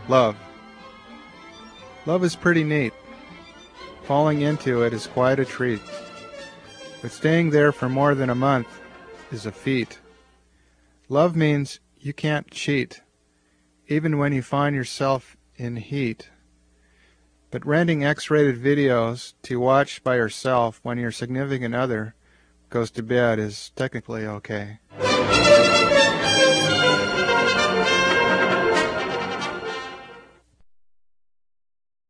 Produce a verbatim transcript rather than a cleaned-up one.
Love. Love is pretty neat. Falling into it is quite a treat. But staying there for more than a month is a feat. Love means you can't cheat, even when you find yourself in heat. But renting X-rated videos to watch by yourself when your significant other goes to bed is technically okay.